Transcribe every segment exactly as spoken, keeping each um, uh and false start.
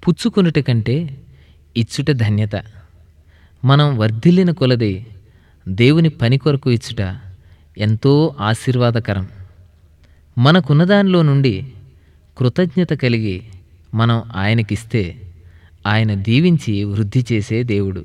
పుచ్చుకొనుట కంటే ఇచ్చుట ధన్యత. మనం వర్ధిల్లిన కొలది దేవుని పని కొరకు ఇచ్చుట ఎంతో ఆశీర్వాదకరం. మనకున్న దానిలో నుండి కృతజ్ఞత కలిగి మనం ఆయనకిస్తే ఆయన దీవించి వృద్ధి చేసే దేవుడు.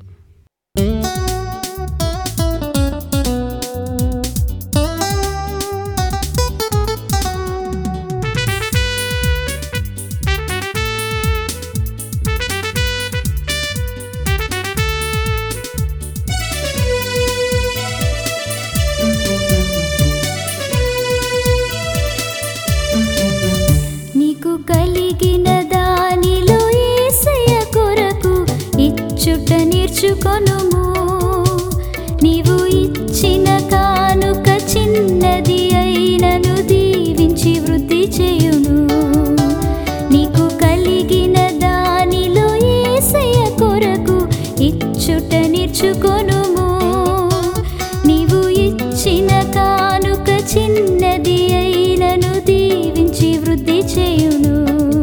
నీకు కలిగిన దానిలో యేసయ్య కొరకు ఇచ్చుట నేర్చుకొనుము. నీవు ఇచ్చిన కానుక చిన్నది అయినను దీవించి వృద్ధి చేయును. నీకు కలిగిన దానిలో యేసయ్య కొరకు ఇచ్చుట నేర్చుకొనుము. నీవు ఇచ్చిన కానుక చిన్నది అయినను దీవించి వృద్ధి చేయును.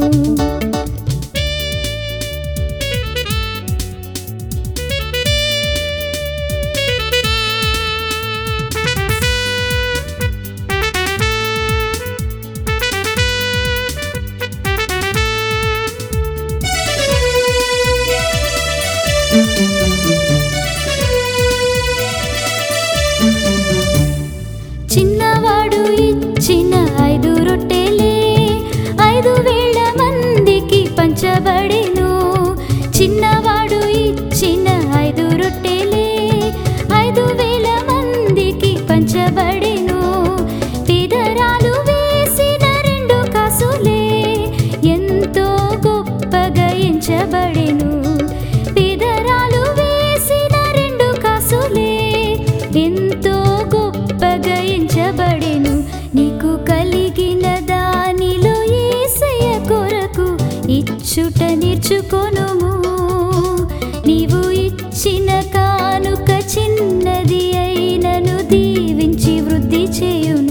చిన్నవాడు ఇచ్చిన ఐదు రొట్టెలే ఐదు వేల మందికి పంచబడెను. చిన్నవాడు ఇచ్చిన ఐదు రొట్టెలే ఐదు వేల మందికి పంచబడెను. పేదరాలు వేసిన రెండు కాసులే ఎంతో గొప్పగా ఎంచబడెను. పేదరాలు వేసిన రెండు కాసులే ఎంతో గొప్పగా ఎంచబడెను. నీకు కలిగిన దానిలో యేసయ్య కొరకు ఇచ్చుట నేర్చుకొనుము. నీవు ఇచ్చిన కానుక చిన్నది అయినను దీవించి వృద్ధి చేయును.